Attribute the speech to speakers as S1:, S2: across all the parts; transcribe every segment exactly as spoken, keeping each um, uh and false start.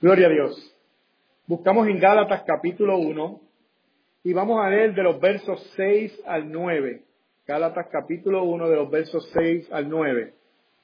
S1: Gloria a Dios. Buscamos en Gálatas capítulo uno y vamos a leer de los versos seis al nueve. Gálatas capítulo uno de los versos seis al nueve.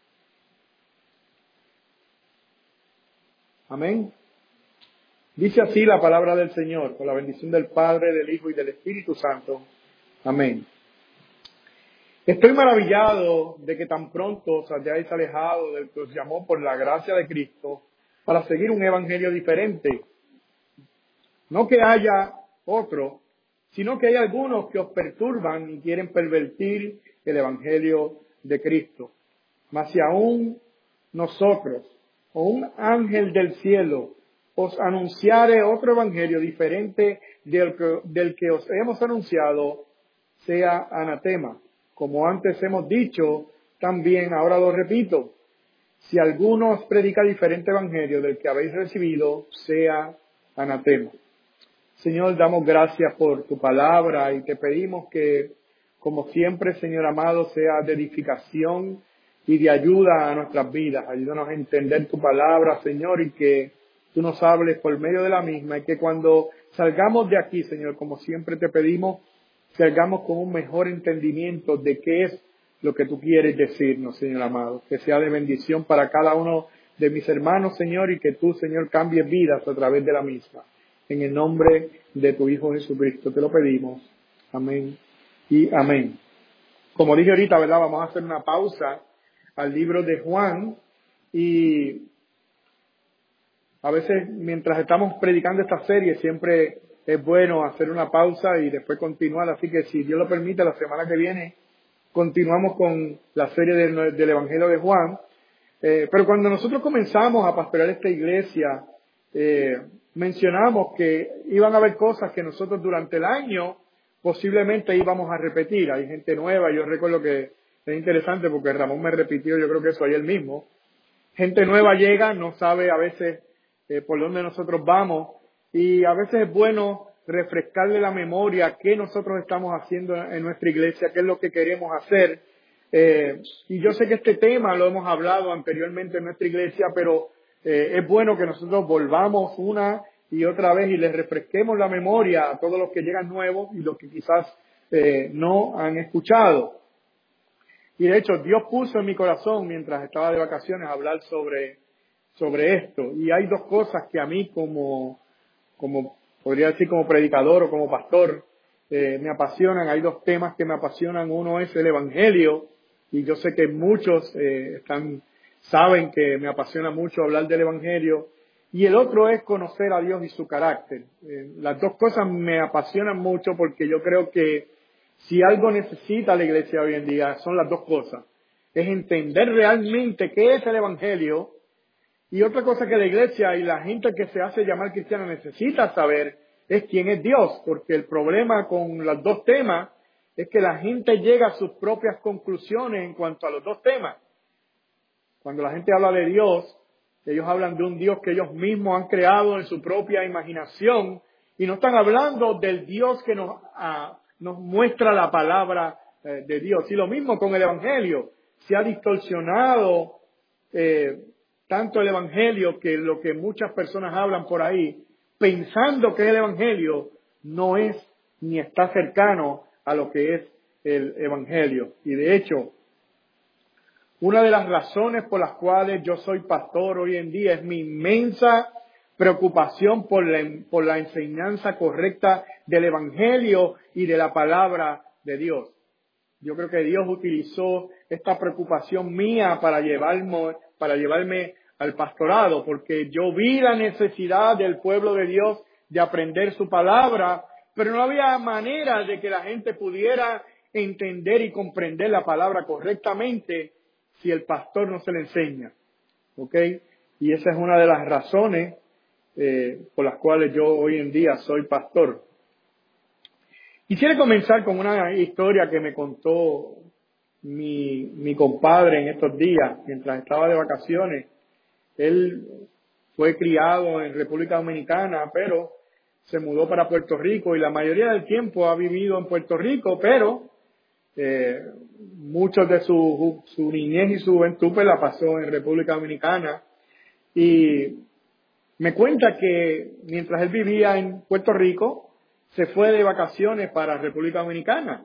S1: Amén. Dice así la palabra del Señor, con la bendición del Padre, del Hijo y del Espíritu Santo. Amén. Estoy maravillado de que tan pronto os hayáis alejado del que os llamó por la gracia de Cristo para seguir un evangelio diferente. No que haya otro, sino que hay algunos que os perturban y quieren pervertir el evangelio de Cristo. Mas si aún nosotros o un ángel del cielo os anunciare otro evangelio diferente del que, del que os hemos anunciado, sea anatema. Como antes hemos dicho, también ahora lo repito. Si alguno os predica diferente evangelio del que habéis recibido, sea anatema. Señor, damos gracias por tu palabra y te pedimos que, como siempre, Señor amado, sea de edificación y de ayuda a nuestras vidas. Ayúdanos a entender tu palabra, Señor, y que tú nos hables por medio de la misma y que cuando salgamos de aquí, Señor, como siempre te pedimos, salgamos con un mejor entendimiento de qué es lo que tú quieres decirnos, Señor amado. Que sea de bendición para cada uno de mis hermanos, Señor, y que tú, Señor, cambies vidas a través de la misma. En el nombre de tu Hijo Jesucristo te lo pedimos. Amén y amén. Como dije ahorita, ¿verdad? Vamos a hacer una pausa al libro de Juan y a veces mientras estamos predicando esta serie siempre es bueno hacer una pausa y después continuar. Así que si Dios lo permite, la semana que viene continuamos con la serie del, del Evangelio de Juan. Eh, pero cuando nosotros comenzamos a pastorear esta iglesia, eh, mencionamos que iban a haber cosas que nosotros durante el año posiblemente íbamos a repetir. Hay gente nueva, yo recuerdo que es interesante porque Ramón me repitió, yo creo que eso ayer mismo. Gente nueva llega, no sabe a veces eh, por dónde nosotros vamos y a veces es bueno refrescarle la memoria qué nosotros estamos haciendo en nuestra iglesia, qué es lo que queremos hacer. Eh, y yo sé que este tema lo hemos hablado anteriormente en nuestra iglesia, pero eh, es bueno que nosotros volvamos una y otra vez y les refresquemos la memoria a todos los que llegan nuevos y los que quizás eh, no han escuchado. Y de hecho, Dios puso en mi corazón, mientras estaba de vacaciones, hablar sobre, sobre esto. Y hay dos cosas que a mí como, como podría decir como predicador o como pastor, eh, me apasionan. Hay dos temas que me apasionan. Uno es el Evangelio, y yo sé que muchos eh, están, saben que me apasiona mucho hablar del Evangelio. Y el otro es conocer a Dios y su carácter. Eh, las dos cosas me apasionan mucho porque yo creo que si algo necesita la iglesia hoy en día son las dos cosas. Es entender realmente qué es el Evangelio y otra cosa que la iglesia y la gente que se hace llamar cristiana necesita saber es quién es Dios. Porque el problema con los dos temas es que la gente llega a sus propias conclusiones en cuanto a los dos temas. Cuando la gente habla de Dios, ellos hablan de un Dios que ellos mismos han creado en su propia imaginación y no están hablando del Dios que nos... Ah, nos muestra la palabra eh, de Dios. Y lo mismo con el Evangelio. Se ha distorsionado eh, tanto el Evangelio que lo que muchas personas hablan por ahí, pensando que el Evangelio no es ni está cercano a lo que es el Evangelio. Y de hecho, una de las razones por las cuales yo soy pastor hoy en día es mi inmensa preocupación por la, por la enseñanza correcta del Evangelio y de la palabra de Dios. Yo creo que Dios utilizó esta preocupación mía para llevarme, para llevarme al pastorado, porque yo vi la necesidad del pueblo de Dios de aprender su palabra, pero no había manera de que la gente pudiera entender y comprender la palabra correctamente si el pastor no se le enseña. ¿Ok? Y esa es una de las razones Eh, por las cuales yo hoy en día soy pastor. Quisiera comenzar con una historia que me contó mi, mi compadre en estos días, mientras estaba de vacaciones. Él fue criado en República Dominicana, pero se mudó para Puerto Rico y la mayoría del tiempo ha vivido en Puerto Rico, pero eh, muchos de su, su niñez y su juventud pues la pasó en República Dominicana. Y Me cuenta que mientras él vivía en Puerto Rico, se fue de vacaciones para República Dominicana.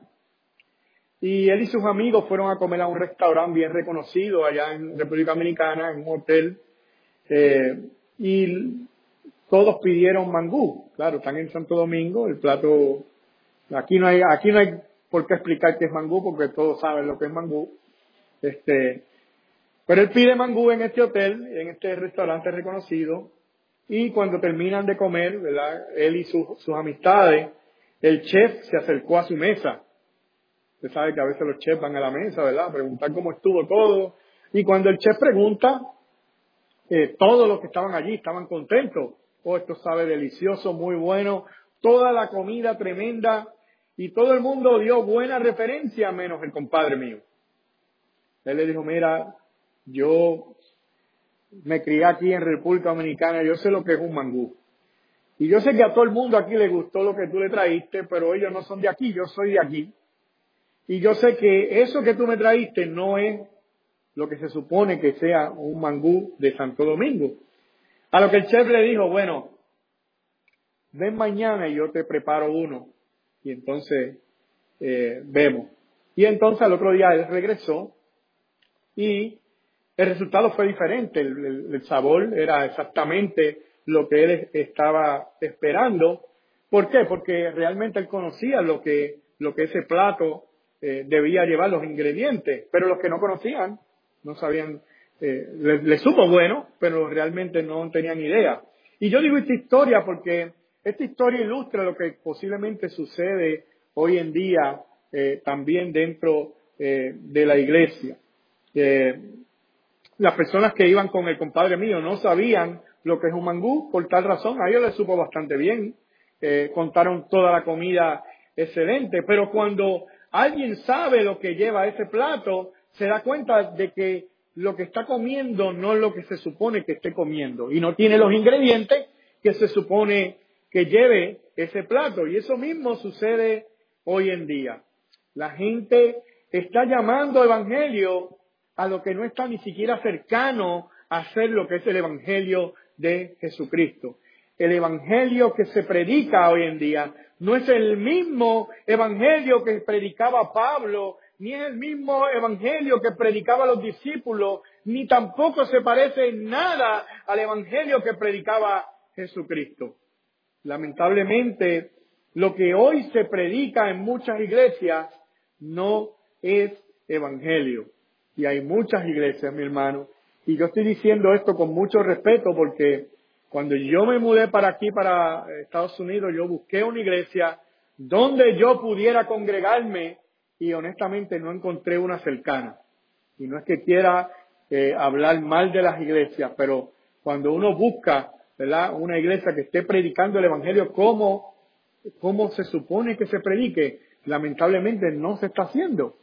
S1: Y él y sus amigos fueron a comer a un restaurante bien reconocido allá en República Dominicana, en un hotel. Eh, y todos pidieron mangú. Claro, están en Santo Domingo, el plato... Aquí no hay, aquí no hay por qué explicar qué es mangú, porque todos saben lo que es mangú. Este, pero él pide mangú en este hotel, en este restaurante reconocido, y cuando terminan de comer, ¿verdad?, él y sus, sus amistades, el chef se acercó a su mesa. Usted sabe que a veces los chefs van a la mesa, ¿verdad?, a preguntar cómo estuvo todo. Y cuando el chef pregunta, eh, todos los que estaban allí estaban contentos. Oh, esto sabe delicioso, muy bueno, toda la comida tremenda, y todo el mundo dio buena referencia, menos el compadre mío. Él le dijo, mira, yo me crié aquí en República Dominicana, yo sé lo que es un mangú. Y yo sé que a todo el mundo aquí le gustó lo que tú le traíste, pero ellos no son de aquí, yo soy de aquí. Y yo sé que eso que tú me traíste no es lo que se supone que sea un mangú de Santo Domingo. A lo que el chef le dijo, bueno, ven mañana y yo te preparo uno. Y entonces eh, vemos. Y entonces al otro día él regresó y el resultado fue diferente. El, el, el sabor era exactamente lo que él estaba esperando. ¿Por qué? Porque realmente él conocía lo que, lo que ese plato eh, debía llevar, los ingredientes. Pero los que no conocían, no sabían, eh, les, les supo bueno, pero realmente no tenían idea. Y yo digo esta historia porque esta historia ilustra lo que posiblemente sucede hoy en día eh, también dentro eh, de la iglesia. Eh, las personas que iban con el compadre mío no sabían lo que es un mangú, por tal razón, a ellos les supo bastante bien, eh, contaron toda la comida excelente, pero cuando alguien sabe lo que lleva ese plato, se da cuenta de que lo que está comiendo no es lo que se supone que esté comiendo, y no tiene los ingredientes que se supone que lleve ese plato, y eso mismo sucede hoy en día. La gente está llamando evangelio a lo que no está ni siquiera cercano a ser lo que es el evangelio de Jesucristo. El evangelio que se predica hoy en día no es el mismo evangelio que predicaba Pablo, ni es el mismo evangelio que predicaba los discípulos, ni tampoco se parece en nada al evangelio que predicaba Jesucristo. Lamentablemente, lo que hoy se predica en muchas iglesias no es evangelio. Y hay muchas iglesias, mi hermano. Y yo estoy diciendo esto con mucho respeto porque cuando yo me mudé para aquí, para Estados Unidos, yo busqué una iglesia donde yo pudiera congregarme y honestamente no encontré una cercana. Y no es que quiera eh, hablar mal de las iglesias, pero cuando uno busca, ¿verdad?, una iglesia que esté predicando el evangelio como, como se supone que se predique, lamentablemente no se está haciendo.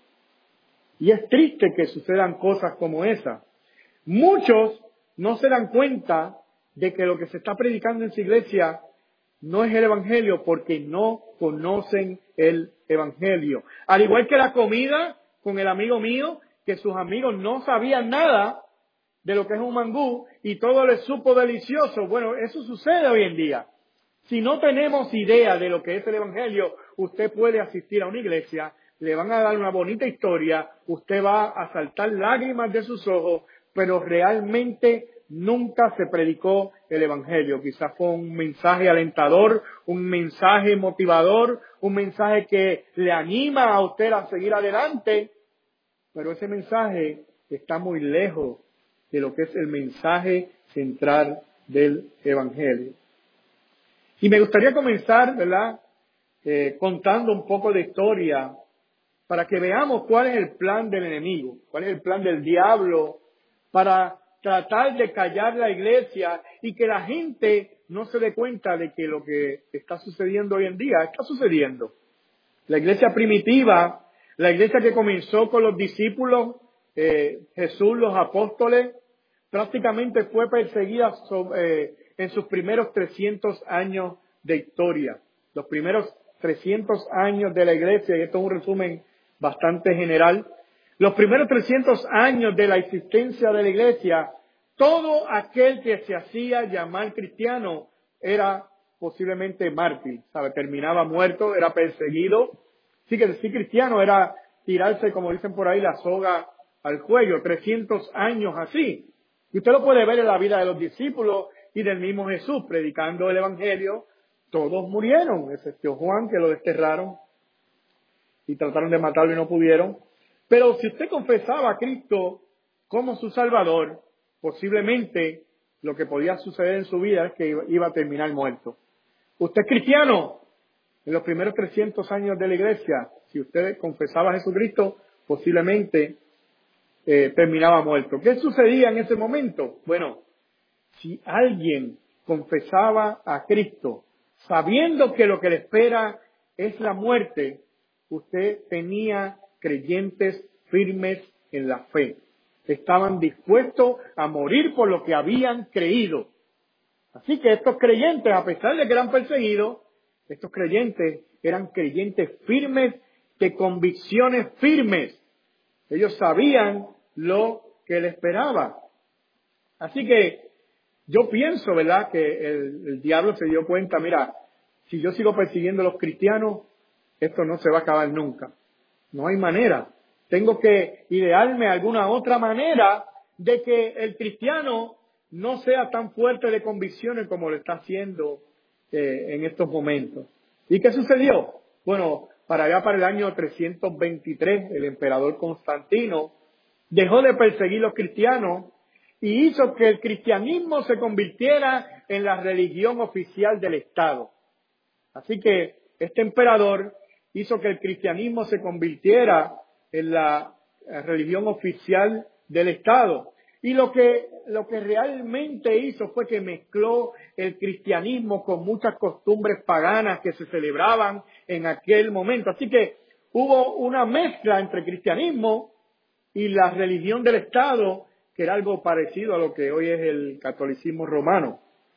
S1: Y es triste que sucedan cosas como esa. Muchos no se dan cuenta de que lo que se está predicando en su iglesia no es el evangelio porque no conocen el evangelio. Al igual que la comida con el amigo mío, que sus amigos no sabían nada de lo que es un mangú y todo les supo delicioso. Bueno, eso sucede hoy en día. Si no tenemos idea de lo que es el evangelio, usted puede asistir a una iglesia, le van a dar una bonita historia, usted va a saltar lágrimas de sus ojos, pero realmente nunca se predicó el evangelio. Quizás fue un mensaje alentador, un mensaje motivador, un mensaje que le anima a usted a seguir adelante, pero ese mensaje está muy lejos de lo que es el mensaje central del evangelio. Y me gustaría comenzar, ¿verdad?, eh, contando un poco de historia para que veamos cuál es el plan del enemigo, cuál es el plan del diablo para tratar de callar la iglesia y que la gente no se dé cuenta de que lo que está sucediendo hoy en día está sucediendo. La iglesia primitiva, la iglesia que comenzó con los discípulos, eh, Jesús, los apóstoles, prácticamente fue perseguida sobre, eh, en sus primeros trescientos años de historia. Los primeros trescientos años de la iglesia, y esto es un resumen bastante general. Los primeros trescientos años de la existencia de la iglesia, todo aquel que se hacía llamar cristiano era posiblemente mártir, ¿sabe? Terminaba muerto, era perseguido. Sí que decir cristiano era tirarse, como dicen por ahí, la soga al cuello, trescientos años así. Y usted lo puede ver en la vida de los discípulos y del mismo Jesús, predicando el Evangelio. Todos murieron, excepto Juan, que lo desterraron y trataron de matarlo y no pudieron. Pero si usted confesaba a Cristo como su Salvador, posiblemente lo que podía suceder en su vida es que iba, iba a terminar muerto. Usted es cristiano. En los primeros trescientos años de la iglesia, si usted confesaba a Jesucristo, posiblemente eh, terminaba muerto. ¿Qué sucedía en ese momento? Bueno, si alguien confesaba a Cristo, sabiendo que lo que le espera es la muerte, usted tenía creyentes firmes en la fe. Estaban dispuestos a morir por lo que habían creído. Así que estos creyentes, a pesar de que eran perseguidos, estos creyentes eran creyentes firmes, de convicciones firmes. Ellos sabían lo que les esperaba. Así que yo pienso, ¿verdad?, que el, el diablo se dio cuenta, mira, si yo sigo persiguiendo a los cristianos, esto no se va a acabar nunca. No hay manera. Tengo que idearme alguna otra manera de que el cristiano no sea tan fuerte de convicciones como lo está haciendo eh, en estos momentos. ¿Y qué sucedió? Bueno, para allá para el año trescientos veintitrés, el emperador Constantino dejó de perseguir a los cristianos y hizo que el cristianismo se convirtiera en la religión oficial del Estado. Así que este emperador hizo que el cristianismo se convirtiera en la religión oficial del Estado. Y lo que, lo que realmente hizo fue que mezcló el cristianismo con muchas costumbres paganas que se celebraban en aquel momento. Así que hubo una mezcla entre cristianismo y la religión del Estado, que era algo parecido a lo que hoy es el catolicismo romano.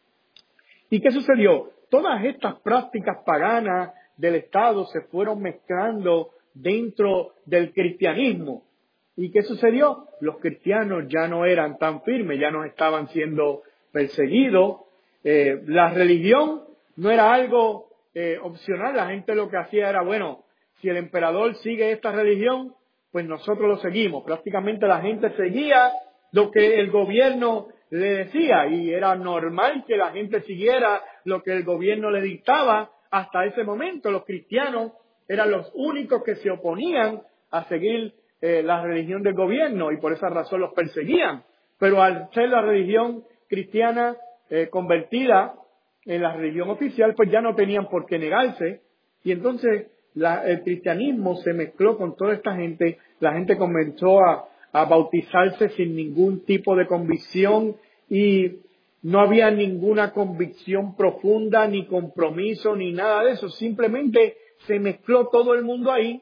S1: ¿Y qué sucedió? Todas estas prácticas paganas del Estado se fueron mezclando dentro del cristianismo. ¿Y qué sucedió? Los cristianos ya no eran tan firmes, ya no estaban siendo perseguidos. Eh, la religión no era algo eh, opcional. La gente lo que hacía era, bueno, si el emperador sigue esta religión, pues nosotros lo seguimos. Prácticamente la gente seguía lo que el gobierno le decía y era normal que la gente siguiera lo que el gobierno le dictaba. Hasta ese momento los cristianos eran los únicos que se oponían a seguir eh, la religión del gobierno y por esa razón los perseguían. Pero al ser la religión cristiana eh, convertida en la religión oficial, pues ya no tenían por qué negarse. Y entonces la, el cristianismo se mezcló con toda esta gente. La gente comenzó a, a bautizarse sin ningún tipo de convicción y no había ninguna convicción profunda, ni compromiso, ni nada de eso. Simplemente se mezcló todo el mundo ahí.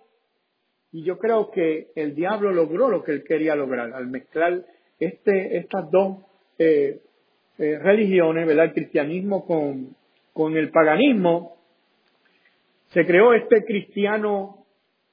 S1: Y yo creo que el diablo logró lo que él quería lograr al mezclar este, estas dos eh, eh, religiones, ¿verdad? El cristianismo con, con el paganismo. Se creó este cristiano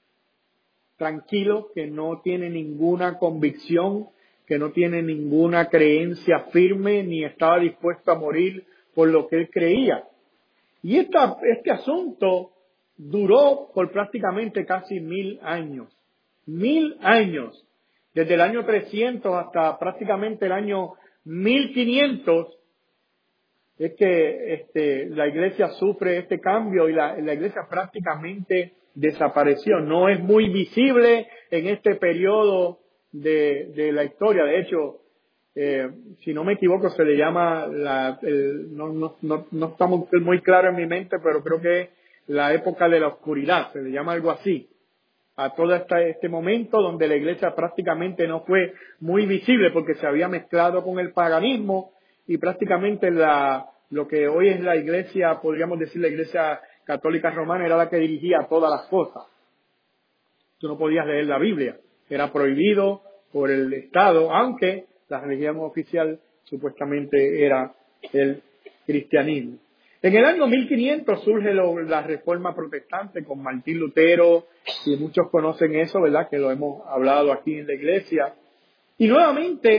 S1: tranquilo que no tiene ninguna convicción, que no tiene ninguna creencia firme, ni estaba dispuesto a morir por lo que él creía. Y esta, este asunto duró por prácticamente casi mil años. Mil años. Desde el año trescientos hasta prácticamente el año mil quinientos es que este, la iglesia sufre este cambio y la, la iglesia prácticamente desapareció. No es muy visible en este periodo de, de la historia. De hecho, eh, si no me equivoco, se le llama, la, el, no, no, no, no está muy, muy claro en mi mente, pero creo que es la época de la oscuridad, se le llama algo así, a todo esta, este momento donde la iglesia prácticamente no fue muy visible porque se había mezclado con el paganismo y prácticamente la, lo que hoy es la iglesia, podríamos decir la iglesia católica romana, era la que dirigía todas las cosas. Tú no podías leer la Biblia, era prohibido por el Estado, aunque la religión oficial supuestamente era el cristianismo. En el año mil quinientos surge lo, la Reforma Protestante con Martín Lutero, y muchos conocen eso, ¿verdad? Que lo hemos hablado aquí en la iglesia. Y nuevamente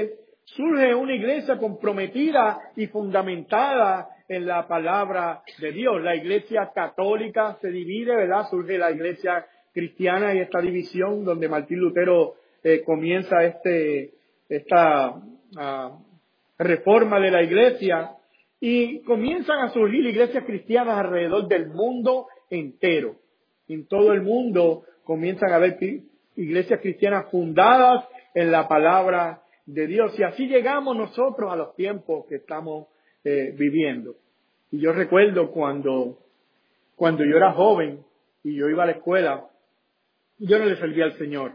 S1: surge una iglesia comprometida y fundamentada en la palabra de Dios. La iglesia católica se divide, ¿verdad? Surge la iglesia cristiana y esta división donde Martín Lutero eh, comienza este, esta uh, reforma de la iglesia y comienzan a surgir iglesias cristianas alrededor del mundo entero. En todo el mundo comienzan a haber iglesias cristianas fundadas en la palabra de Dios. Y así llegamos nosotros a los tiempos que estamos eh, viviendo. Y yo recuerdo cuando, cuando yo era joven y yo iba a la escuela, yo no le servía al Señor.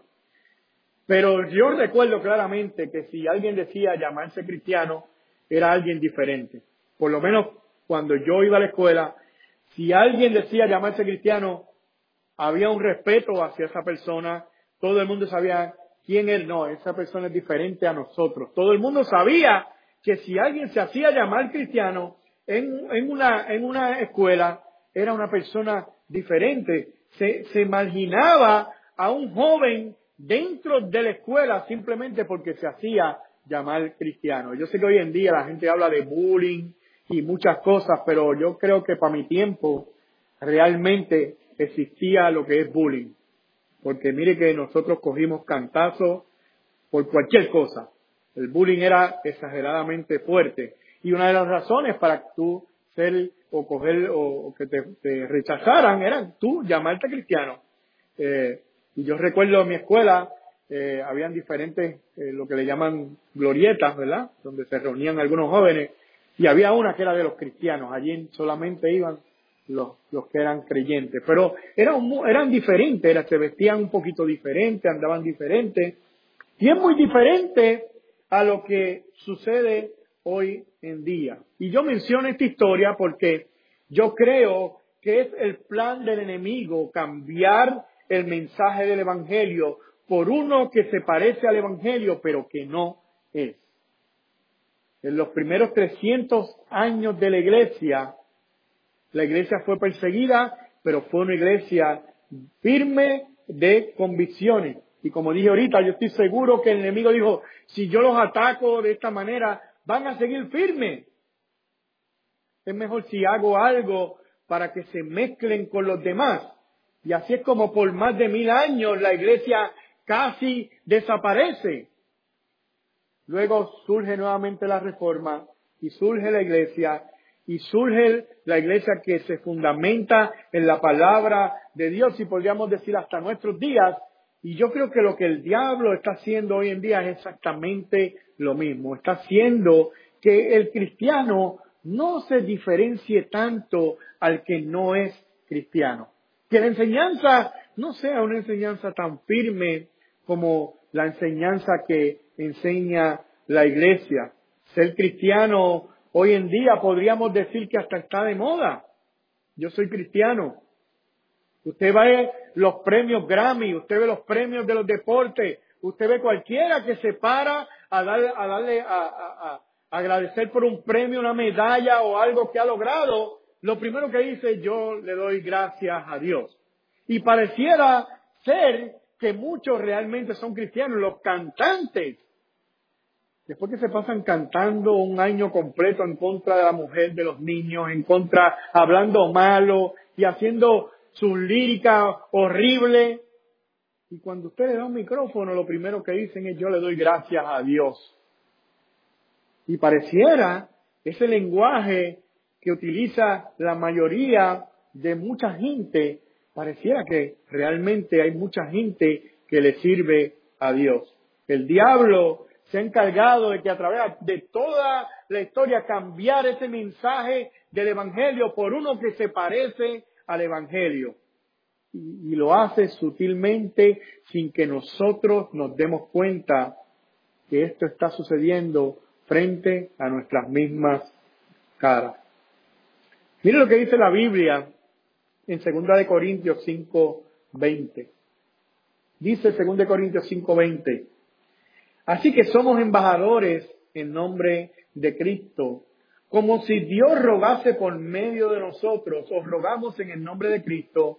S1: Pero yo recuerdo claramente que si alguien decía llamarse cristiano, era alguien diferente. Por lo menos cuando yo iba a la escuela, si alguien decía llamarse cristiano, había un respeto hacia esa persona. Todo el mundo sabía quién él. No, esa persona es diferente a nosotros. Todo el mundo sabía que si alguien se hacía llamar cristiano en, en, una, en una escuela, era una persona diferente. Se, se marginaba a un joven dentro de la escuela simplemente porque se hacía llamar cristiano. Yo sé que hoy en día la gente habla de bullying y muchas cosas, pero yo creo que para mi tiempo realmente existía lo que es bullying. Porque mire que nosotros cogimos cantazos por cualquier cosa. El bullying era exageradamente fuerte. Y una de las razones para tú ser o coger o, o que te, te rechazaran era tú llamarte cristiano. Eh, y yo recuerdo en mi escuela, eh, habían diferentes, eh, lo que le llaman glorietas, ¿verdad? Donde se reunían algunos jóvenes. Y había una que era de los cristianos. Allí solamente iban los, los que eran creyentes. Pero eran, eran diferentes, era, se vestían un poquito diferente, andaban diferentes. Y es muy diferente a lo que sucede hoy en día. Y yo menciono esta historia porque yo creo que es el plan del enemigo cambiar el mensaje del Evangelio por uno que se parece al Evangelio, pero que no es. En los primeros trescientos años de la iglesia, la iglesia fue perseguida, pero fue una iglesia firme de convicciones. Y como dije ahorita, yo estoy seguro que el enemigo dijo, si yo los ataco de esta manera, van a seguir firmes. Es mejor si hago algo para que se mezclen con los demás. Y así es como por más de mil años la iglesia casi desaparece. Luego surge nuevamente la reforma y surge la iglesia y surge la iglesia que se fundamenta en la palabra de Dios y podríamos decir hasta nuestros días. Y yo creo que lo que el diablo está haciendo hoy en día es exactamente lo mismo. Está haciendo que el cristiano no se diferencie tanto al que no es cristiano. Que la enseñanza no sea una enseñanza tan firme como la enseñanza que enseña la iglesia. Ser cristiano hoy en día podríamos decir que hasta está de moda. Yo soy cristiano. Usted ve los premios Grammy, usted ve los premios de los deportes, usted ve cualquiera que se para a darle, a, darle a, a, a agradecer por un premio, una medalla o algo que ha logrado. Lo primero que dice, yo le doy gracias a Dios. Y pareciera ser que muchos realmente son cristianos, los cantantes. Después que se pasan cantando un año completo en contra de la mujer, de los niños, en contra, hablando malo y haciendo sus líricas horribles. Y cuando usted le da un micrófono, lo primero que dicen es yo le doy gracias a Dios. Y pareciera ese lenguaje que utiliza la mayoría de mucha gente, pareciera que realmente hay mucha gente que le sirve a Dios. El diablo se ha encargado de que a través de toda la historia cambiar ese mensaje del Evangelio por uno que se parece al Evangelio. Y, y lo hace sutilmente sin que nosotros nos demos cuenta que esto está sucediendo frente a nuestras mismas caras. Mire lo que dice la Biblia en segunda de Corintios cinco veinte. Dice segunda de Corintios cinco veinte. Así que somos embajadores en nombre de Cristo, como si Dios rogase por medio de nosotros. Os rogamos en el nombre de Cristo,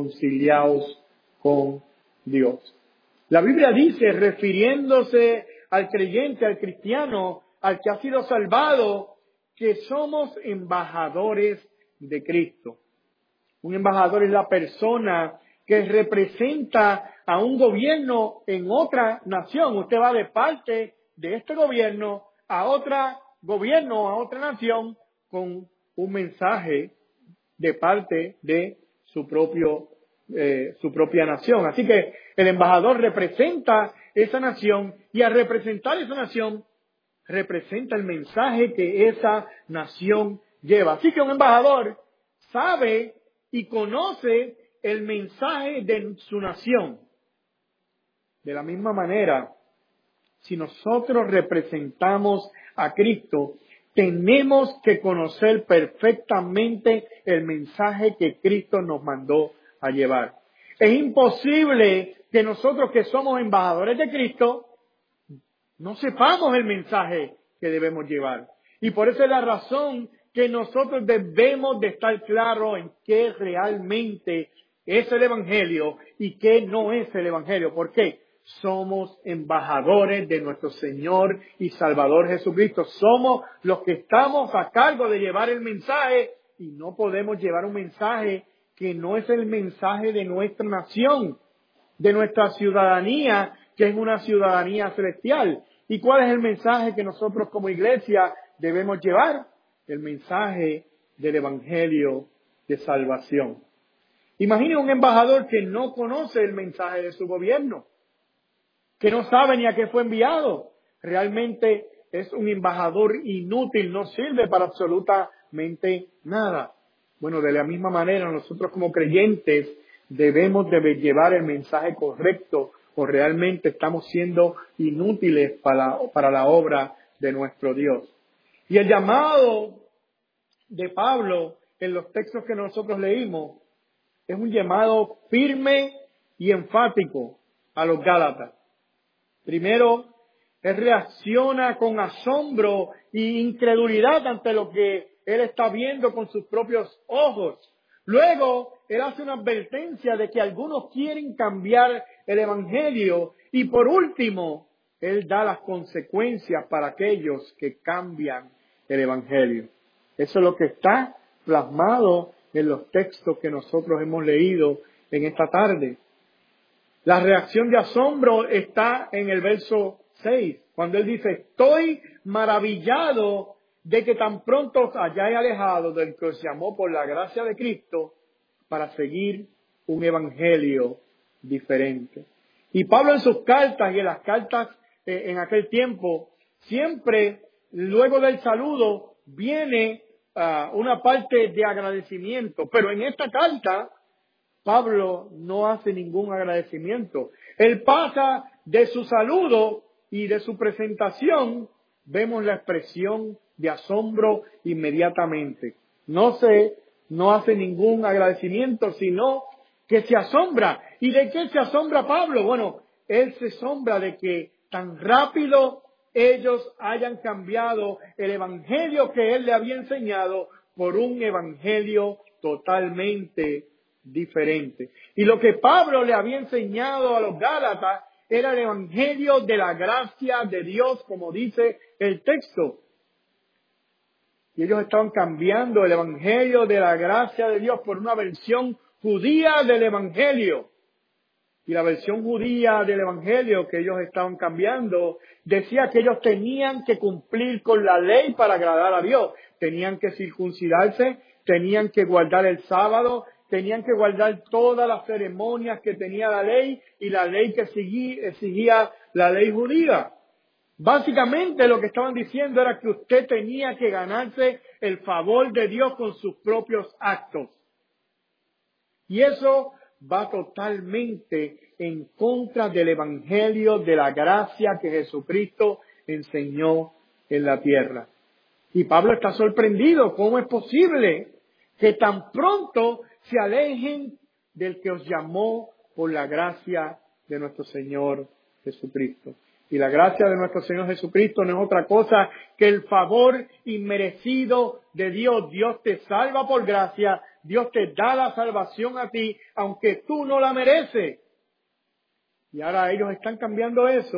S1: reconciliaos con Dios. La Biblia dice, refiriéndose al creyente, al cristiano, al que ha sido salvado, que somos embajadores de Cristo. Un embajador es la persona que representa a un gobierno en otra nación. Usted va de parte de este gobierno a otro gobierno, a otra nación, con un mensaje de parte de su propio eh, su propia nación. Así que el embajador representa esa nación y al representar esa nación representa el mensaje que esa nación lleva. Así que un embajador sabe y conoce el mensaje de su nación. De la misma manera, si nosotros representamos a Cristo, tenemos que conocer perfectamente el mensaje que Cristo nos mandó a llevar. Es imposible que nosotros que somos embajadores de Cristo no sepamos el mensaje que debemos llevar. Y por eso es la razón que nosotros debemos de estar claros en qué realmente es el Evangelio y qué no es el Evangelio. ¿Por qué? Somos embajadores de nuestro Señor y Salvador Jesucristo. Somos los que estamos a cargo de llevar el mensaje y no podemos llevar un mensaje que no es el mensaje de nuestra nación, de nuestra ciudadanía, que es una ciudadanía celestial. ¿Y cuál es el mensaje que nosotros como iglesia debemos llevar? El mensaje del Evangelio de salvación. Imagine un embajador que no conoce el mensaje de su gobierno, que no sabe ni a qué fue enviado. Realmente es un embajador inútil, no sirve para absolutamente nada. Bueno, de la misma manera, nosotros como creyentes debemos de llevar el mensaje correcto o realmente estamos siendo inútiles para, para la obra de nuestro Dios. Y el llamado de Pablo en los textos que nosotros leímos es un llamado firme y enfático a los Gálatas. Primero, él reacciona con asombro e incredulidad ante lo que él está viendo con sus propios ojos. Luego, él hace una advertencia de que algunos quieren cambiar el Evangelio. Y por último, él da las consecuencias para aquellos que cambian el Evangelio. Eso es lo que está plasmado en los textos que nosotros hemos leído en esta tarde. La reacción de asombro está en el verso seis, cuando él dice, estoy maravillado de que tan pronto os hayáis alejado del que os llamó por la gracia de Cristo para seguir un evangelio diferente. Y Pablo en sus cartas y en las cartas eh, en aquel tiempo, siempre luego del saludo viene uh, una parte de agradecimiento, pero en esta carta Pablo no hace ningún agradecimiento. Él pasa de su saludo y de su presentación, vemos la expresión de asombro inmediatamente. No se, no hace ningún agradecimiento, sino que se asombra. ¿Y de qué se asombra Pablo? Bueno, él se asombra de que tan rápido ellos hayan cambiado el evangelio que él le había enseñado por un evangelio totalmente diferente. Y lo que Pablo le había enseñado a los Gálatas era el evangelio de la gracia de Dios, como dice el texto. Y ellos estaban cambiando el evangelio de la gracia de Dios por una versión judía del evangelio. Y la versión judía del evangelio que ellos estaban cambiando decía que ellos tenían que cumplir con la ley para agradar a Dios. Tenían que circuncidarse, tenían que guardar el sábado, tenían que guardar todas las ceremonias que tenía la ley y la ley que exigía, exigía la ley judía. Básicamente lo que estaban diciendo era que usted tenía que ganarse el favor de Dios con sus propios actos. Y eso va totalmente en contra del evangelio de la gracia que Jesucristo enseñó en la tierra. Y Pablo está sorprendido. ¿Cómo es posible que tan pronto se alejen del que os llamó por la gracia de nuestro Señor Jesucristo? Y la gracia de nuestro Señor Jesucristo no es otra cosa que el favor inmerecido de Dios. Dios te salva por gracia, Dios te da la salvación a ti, aunque tú no la mereces. Y ahora ellos están cambiando eso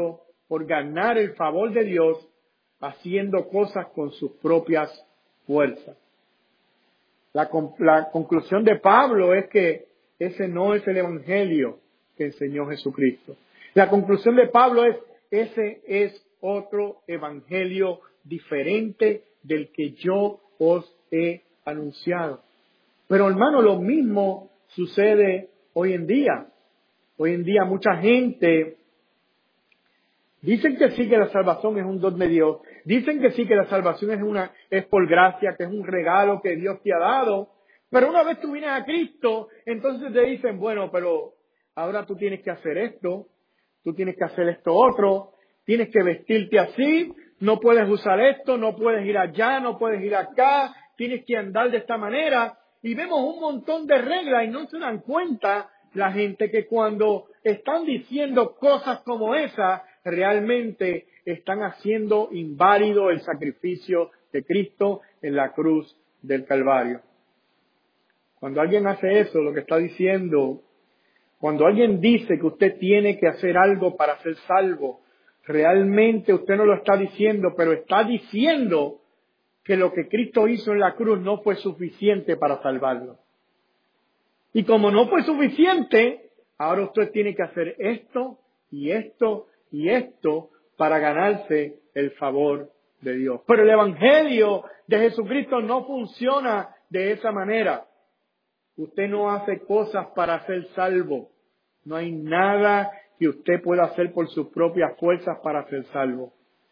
S1: por ganar el favor de Dios haciendo cosas con sus propias fuerzas. La, la conclusión de Pablo es que ese no es el evangelio que enseñó Jesucristo. La conclusión de Pablo es, ese es otro evangelio diferente del que yo os he anunciado. Pero hermano, lo mismo sucede hoy en día. Hoy en día mucha gente dicen que sí, que la salvación es un don de Dios. Dicen que sí, que la salvación es una, es por gracia, que es un regalo que Dios te ha dado. Pero una vez tú vienes a Cristo, entonces te dicen, bueno, pero ahora tú tienes que hacer esto, tú tienes que hacer esto otro, tienes que vestirte así, no puedes usar esto, no puedes ir allá, no puedes ir acá, tienes que andar de esta manera. Y vemos un montón de reglas y no se dan cuenta la gente que cuando están diciendo cosas como esa, realmente están haciendo inválido el sacrificio de Cristo en la cruz del Calvario. Cuando alguien hace eso, lo que está diciendo, cuando alguien dice que usted tiene que hacer algo para ser salvo, realmente usted no lo está diciendo, pero está diciendo que lo que Cristo hizo en la cruz no fue suficiente para salvarlo. Y como no fue suficiente, ahora usted tiene que hacer esto y esto y esto para ganarse el favor de Dios. Pero el Evangelio de Jesucristo no funciona de esa manera. Usted no hace cosas para ser salvo. No hay nada que usted pueda hacer por sus propias fuerzas para ser salvo.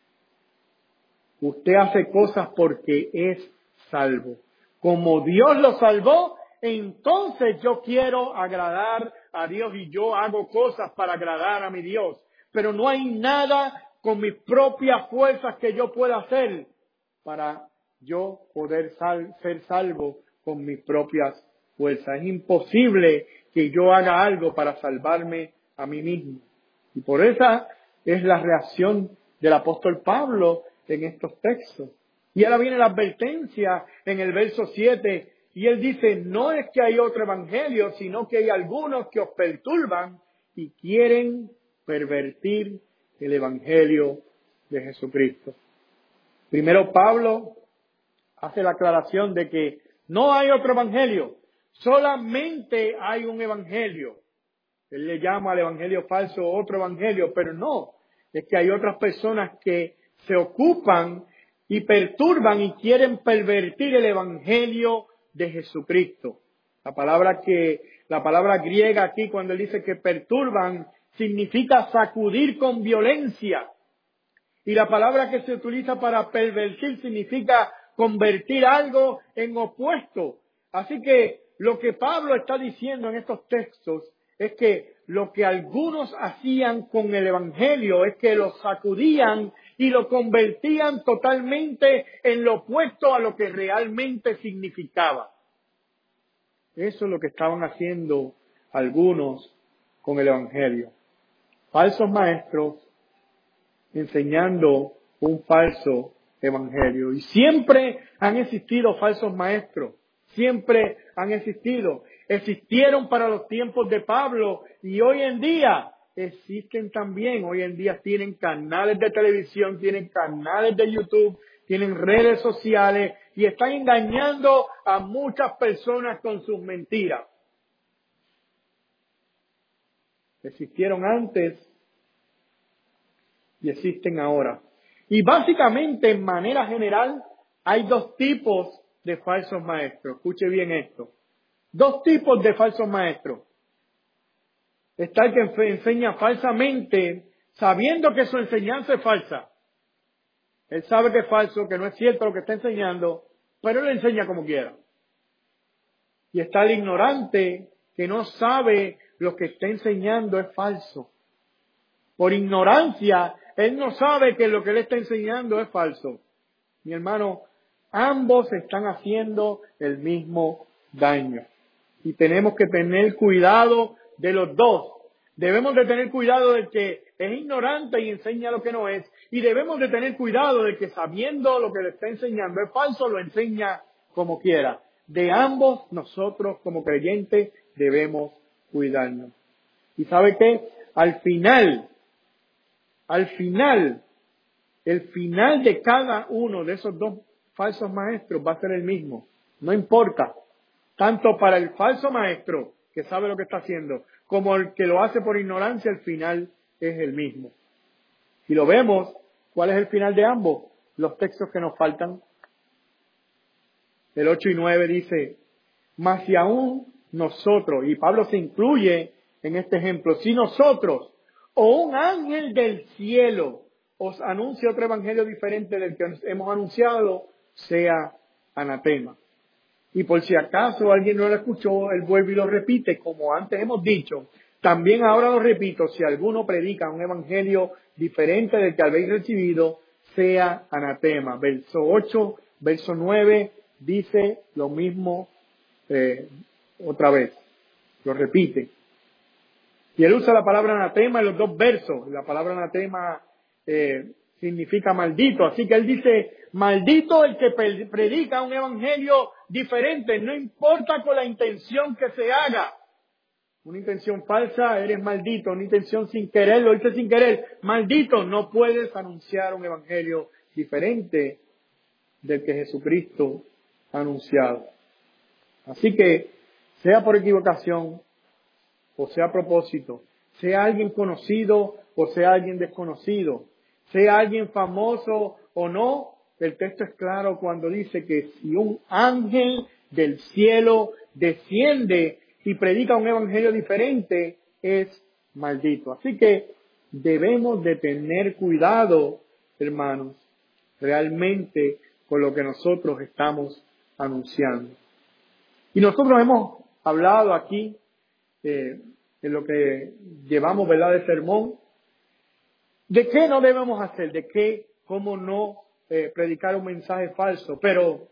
S1: Usted hace cosas porque es salvo. Como Dios lo salvó, entonces yo quiero agradar a Dios y yo hago cosas para agradar a mi Dios. Pero no hay nada con mis propias fuerzas que yo pueda hacer para yo poder sal- ser salvo con mis propias fuerzas. Es imposible que yo haga algo para salvarme a mí mismo. Y por esa es la reacción del apóstol Pablo en estos textos. Y ahora viene la advertencia en el verso siete, y él dice, no es que hay otro evangelio, sino que hay algunos que os perturban y quieren pervertir el evangelio de Jesucristo. Primero Pablo hace la aclaración de que no hay otro evangelio, solamente hay un evangelio. Él le llama al evangelio falso otro evangelio, pero no, es que hay otras personas que se ocupan y perturban y quieren pervertir el evangelio de Jesucristo. La palabra que, la palabra griega aquí cuando él dice que perturban significa sacudir con violencia. Y la palabra que se utiliza para pervertir significa convertir algo en opuesto. Así que lo que Pablo está diciendo en estos textos es que lo que algunos hacían con el evangelio es que lo sacudían y lo convertían totalmente en lo opuesto a lo que realmente significaba. Eso es lo que estaban haciendo algunos con el evangelio. Falsos maestros enseñando un falso evangelio. Y siempre han existido falsos maestros. Siempre han existido. Existieron para los tiempos de Pablo y hoy en día existen también. Hoy en día tienen canales de televisión, tienen canales de YouTube, tienen redes sociales y están engañando a muchas personas con sus mentiras. Existieron antes y existen ahora. Y básicamente, en manera general, hay dos tipos de falsos maestros. Escuche bien esto. Dos tipos de falsos maestros. Está el que enseña falsamente, sabiendo que su enseñanza es falsa. Él sabe que es falso, que no es cierto lo que está enseñando, pero él enseña como quiera. Y está el ignorante, que no sabe lo que está enseñando es falso. Por ignorancia, él no sabe que lo que él está enseñando es falso. Mi hermano, ambos están haciendo el mismo daño. Y tenemos que tener cuidado de los dos. Debemos de tener cuidado del que es ignorante y enseña lo que no es. Y debemos de tener cuidado del que sabiendo lo que le está enseñando es falso, lo enseña como quiera. De ambos nosotros como creyentes debemos cuidarnos. ¿Y sabe qué? Al final, al final, el final de cada uno de esos dos falsos maestros va a ser el mismo. No importa. Tanto para el falso maestro, que sabe lo que está haciendo, como el que lo hace por ignorancia, el final es el mismo. Y lo vemos, ¿cuál es el final de ambos? Los textos que nos faltan. El ocho y nueve dice, mas si aún nosotros, y Pablo se incluye en este ejemplo, si nosotros o un ángel del cielo os anuncia otro evangelio diferente del que hemos anunciado, sea anatema. Y por si acaso alguien no lo escuchó, él vuelve y lo repite, como antes hemos dicho. También ahora lo repito, si alguno predica un evangelio diferente del que habéis recibido, sea anatema. Verso ocho, verso nueve, dice lo mismo eh, otra vez. Lo repite. Y él usa la palabra anatema en los dos versos. La palabra anatema eh, significa maldito. Así que él dice, maldito el que predica un evangelio diferente. No importa con la intención que se haga. Una intención falsa, eres maldito. Una intención sin querer, lo dice sin querer. Maldito, no puedes anunciar un evangelio diferente del que Jesucristo ha anunciado. Así que, sea por equivocación, o sea a propósito, sea alguien conocido o sea alguien desconocido, sea alguien famoso o no, el texto es claro cuando dice que si un ángel del cielo desciende y predica un evangelio diferente, es maldito. Así que debemos de tener cuidado, hermanos, realmente con lo que nosotros estamos anunciando. Y nosotros hemos hablado aquí Eh, en lo que llevamos, ¿verdad?, de sermón, de qué no debemos hacer, de qué, cómo no eh, predicar un mensaje falso. Pero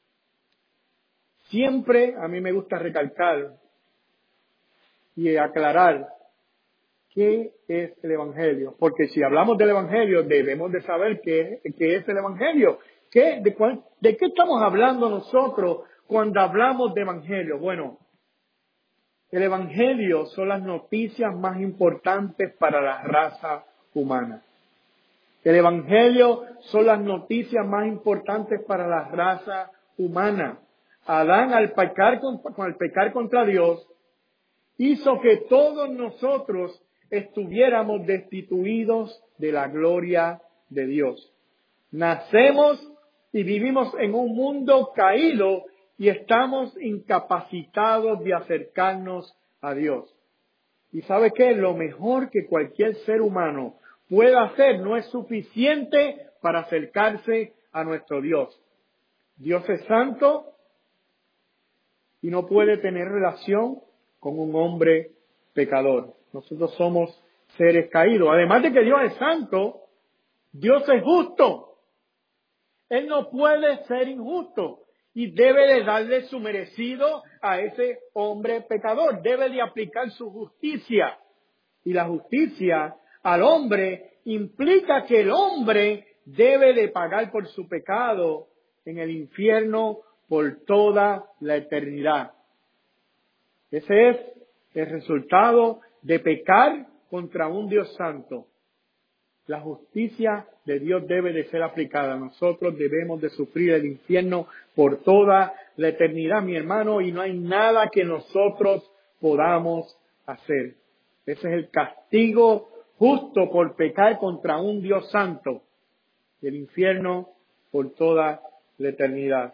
S1: siempre a mí me gusta recalcar y aclarar qué es el Evangelio. Porque si hablamos del Evangelio, debemos de saber qué, qué es el Evangelio. ¿Qué, de, cuál, ¿De qué estamos hablando nosotros cuando hablamos de Evangelio? Bueno, el Evangelio son las noticias más importantes para la raza humana. El Evangelio son las noticias más importantes para la raza humana. Adán, al pecar, al pecar contra Dios, hizo que todos nosotros estuviéramos destituidos de la gloria de Dios. Nacemos y vivimos en un mundo caído y estamos incapacitados de acercarnos a Dios. ¿Y sabe qué? Lo mejor que cualquier ser humano pueda hacer no es suficiente para acercarse a nuestro Dios. Dios es santo y no puede tener relación con un hombre pecador. Nosotros somos seres caídos. Además de que Dios es santo, Dios es justo. Él no puede ser injusto. Y debe de darle su merecido a ese hombre pecador. Debe de aplicar su justicia. Y la justicia al hombre implica que el hombre debe de pagar por su pecado en el infierno por toda la eternidad. Ese es el resultado de pecar contra un Dios santo. La justicia de Dios debe de ser aplicada. Nosotros debemos de sufrir el infierno por toda la eternidad, mi hermano, y no hay nada que nosotros podamos hacer. Ese es el castigo justo por pecar contra un Dios santo. El infierno por toda la eternidad.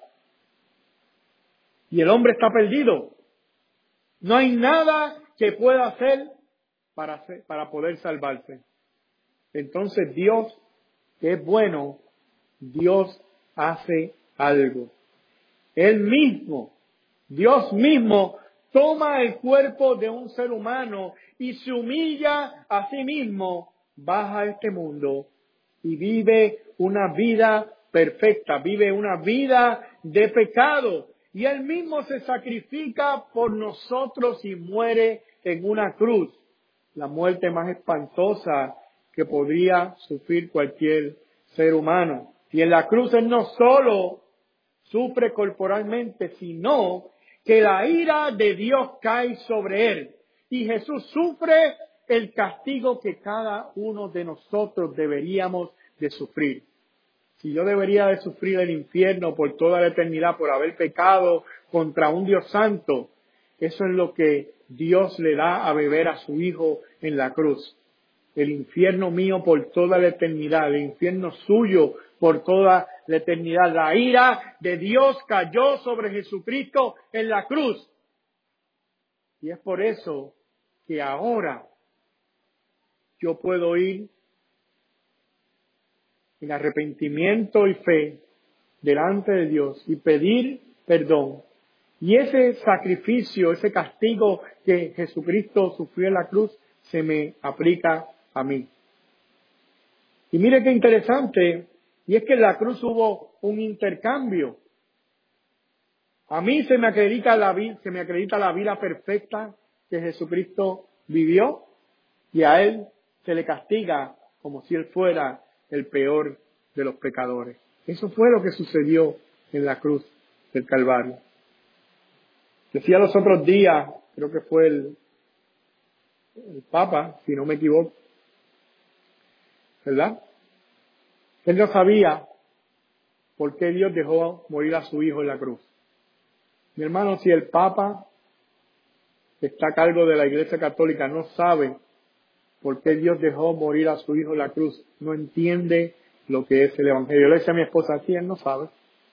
S1: Y el hombre está perdido. No hay nada que pueda hacer para, hacer, para poder salvarse. Entonces Dios, que es bueno, Dios hace algo. Él mismo, Dios mismo, toma el cuerpo de un ser humano y se humilla a sí mismo, baja a este mundo y vive una vida perfecta, vive una vida de pecado. Y Él mismo se sacrifica por nosotros y muere en una cruz, la muerte más espantosa que podría sufrir cualquier ser humano. Y en la cruz Él no solo sufre corporalmente, sino que la ira de Dios cae sobre Él. Y Jesús sufre el castigo que cada uno de nosotros deberíamos de sufrir. Si yo debería de sufrir el infierno por toda la eternidad por haber pecado contra un Dios santo, eso es lo que Dios le da a beber a su Hijo en la cruz. El infierno mío por toda la eternidad, el infierno suyo por toda la eternidad. La ira de Dios cayó sobre Jesucristo en la cruz. Y es por eso que ahora yo puedo ir en arrepentimiento y fe delante de Dios y pedir perdón. Y ese sacrificio, ese castigo que Jesucristo sufrió en la cruz, se me aplica a mí. Y mire qué interesante, y es que en la cruz hubo un intercambio. A mí se me acredita la vida, se me acredita la vida perfecta que Jesucristo vivió, y a Él se le castiga como si Él fuera el peor de los pecadores. Eso fue lo que sucedió en la cruz del Calvario. Decía los otros días, creo que fue el, el Papa, si no me equivoco, ¿verdad? Él no sabía por qué Dios dejó morir a su Hijo en la cruz. Mi hermano, si el Papa que está a cargo de la Iglesia Católica no sabe por qué Dios dejó morir a su Hijo en la cruz, no entiende lo que es el Evangelio. Yo le decía a mi esposa, así él no sabe.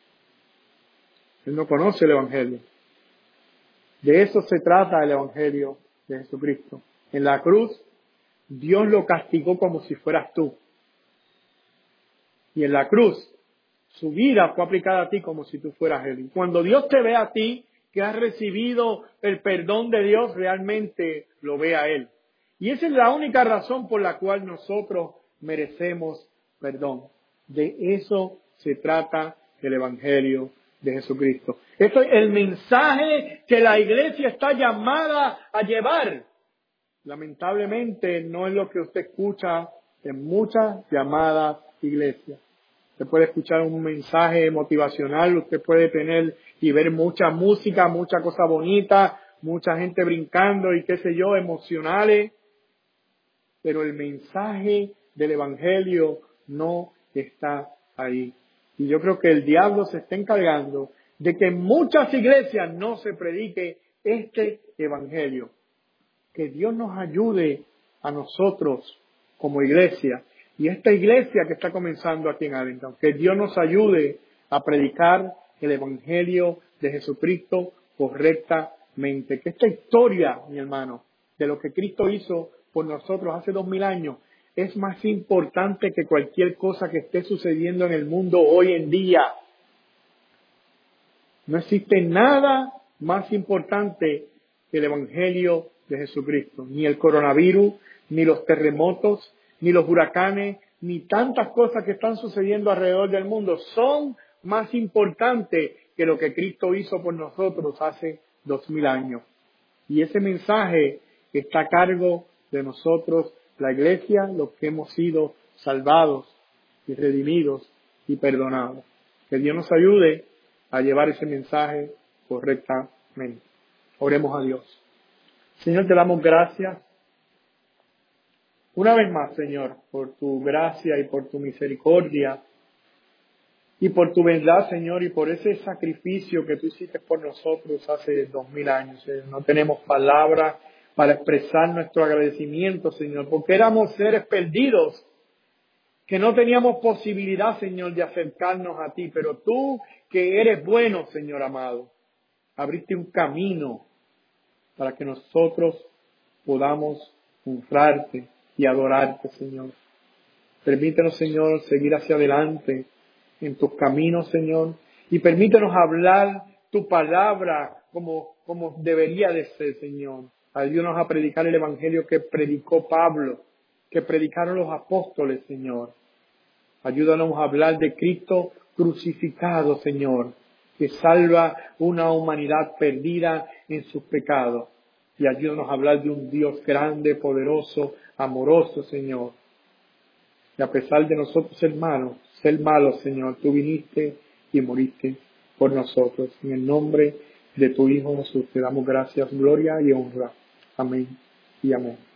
S1: Él no conoce el Evangelio. De eso se trata el Evangelio de Jesucristo. En la cruz, Dios lo castigó como si fueras tú. Y en la cruz, su vida fue aplicada a ti como si tú fueras Él. Y cuando Dios te ve a ti, que has recibido el perdón de Dios, realmente lo ve a Él. Y esa es la única razón por la cual nosotros merecemos perdón. De eso se trata el Evangelio de Jesucristo. Esto es el mensaje que la iglesia está llamada a llevar. Lamentablemente no es lo que usted escucha en muchas llamadas iglesias. Usted puede escuchar un mensaje motivacional, usted puede tener y ver mucha música, mucha cosa bonita, mucha gente brincando y qué sé yo, emocionales, pero el mensaje del Evangelio no está ahí. Y yo creo que el diablo se está encargando de que en muchas iglesias no se predique este Evangelio. Que Dios nos ayude a nosotros como iglesia. Y esta iglesia que está comenzando aquí en Arlington, que Dios nos ayude a predicar el Evangelio de Jesucristo correctamente. Que esta historia, mi hermano, de lo que Cristo hizo por nosotros hace dos mil años, es más importante que cualquier cosa que esté sucediendo en el mundo hoy en día. No existe nada más importante que el Evangelio de Jesucristo. Ni el coronavirus, ni los terremotos, ni los huracanes, ni tantas cosas que están sucediendo alrededor del mundo son más importantes que lo que Cristo hizo por nosotros hace dos mil años. Y ese mensaje está a cargo de nosotros, la iglesia, los que hemos sido salvados y redimidos y perdonados. Que Dios nos ayude a llevar ese mensaje correctamente. Oremos a Dios. Señor, te damos gracias una vez más, Señor, por tu gracia y por tu misericordia y por tu verdad, Señor, y por ese sacrificio que tú hiciste por nosotros hace dos mil años. Señor. No tenemos palabras para expresar nuestro agradecimiento, Señor, porque éramos seres perdidos, que no teníamos posibilidad, Señor, de acercarnos a ti, pero tú, que eres bueno, Señor amado, abriste un camino para que nosotros podamos honrarte y adorarte, Señor. Permítenos, Señor, seguir hacia adelante en tus caminos, Señor, y permítenos hablar tu palabra como, como debería de ser, Señor. Ayúdanos a predicar el Evangelio que predicó Pablo, que predicaron los apóstoles, Señor. Ayúdanos a hablar de Cristo crucificado, Señor, que salva una humanidad perdida en sus pecados. Y ayúdanos a hablar de un Dios grande, poderoso, amoroso, Señor. Y a pesar de nosotros ser malos, ser malos, Señor, tú viniste y moriste por nosotros. En el nombre de tu Hijo Jesús te damos gracias, gloria y honra. Amén y amén.